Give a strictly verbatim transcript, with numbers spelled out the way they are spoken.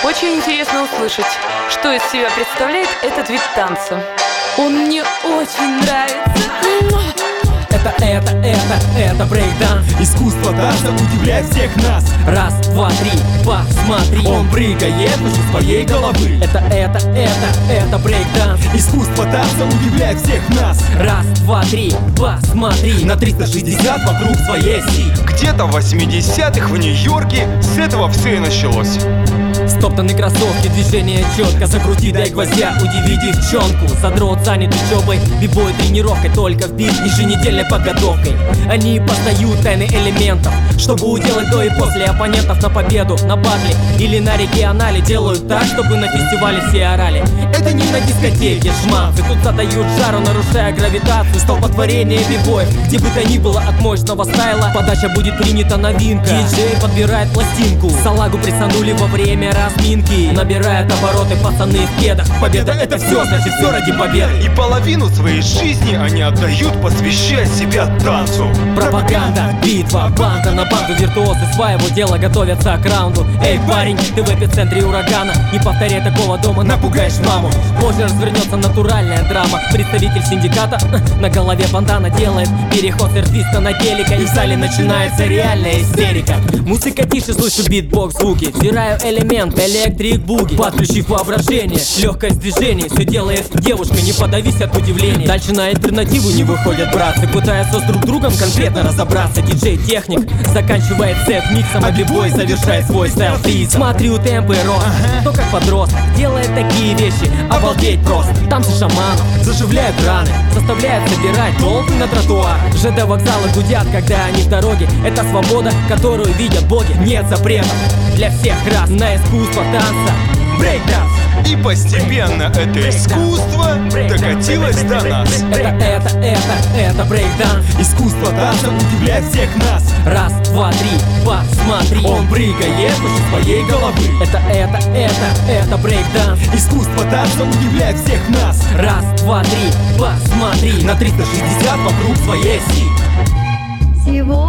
Очень интересно услышать, что из себя представляет этот вид танца. Он мне очень нравится. Это, это, это, это брейкданс. Искусство танца удивляет всех нас. Раз, два, три, посмотри. Он прыгает выше своей головы. Это, это, это, это брейкданс. Искусство танца удивляет всех нас. Раз, два, три, посмотри. На триста шестьдесят вокруг своей оси. Где-то в восьмидесятых в Нью-Йорке с этого все и началось. Стоптаны кроссовки, движение четко. Закрути, дай гвоздя, удиви девчонку. Задрот занят учебой, бибой тренировкой. Только в бит еженедельной подготовкой. Они познают тайны элементов, чтобы уделать до и после оппонентов на победу, на батле или на регионале. Делают так, чтобы на фестивале все орали. Это не на дискотеке, шманцы. Тут задают жару, нарушая гравитацию. Столпотворение бибоев, где бы то ни было от мощного стайла. Подача будет принята новинка. Диджей подбирает пластинку. Салагу присанули во время разминки. Набирают обороты пацаны в кедах. Победа — это все, значит все ради победы. И половину своей жизни они отдают, посвящая себя танцу. Пропаганда, битва, банда на банду. Виртуозы своего дела готовятся к раунду. Эй, парень, ты в эпицентре урагана. Не повторяй такого дома, напугаешь маму. Позже развернется натуральная драма. Представитель синдиката на голове бандана делает переход с артиста на телека. И в зале начинается реальная истерика. Музыка тише, слышу битбокс звуки. Взираю элемент, электрик буги. Подключив воображение, легкость движения. Все делает девушка, не подавись от удивления. Дальше на альтернативу не выходят братцы. Пытаются с друг другом конкретно разобраться. Диджей-техник заканчивает сет миксом, а бибой завершает свой стайл-фриз. Смотрю темпы рост, то как подросток делает такие вещи, обалдеть просто. Танцы шаманов заживляют раны, заставляют собирать толпы на тротуар. ЖД вокзалы гудят, когда они в дороге. Это свобода, которую видят боги. Нет запретов для всех рас на искусство танца. Брейкданс. И постепенно это искусство докатилось до нас. Это, это, это, это брейкданс. Искусство танца удивляет всех нас. Раз, два, три, посмотри. Он прыгает выше своей головы. Это, это, это, это брейкданс. Искусство танца удивляет всех нас. Раз, два, три, посмотри. На триста шестьдесят вокруг своей оси. Сегодня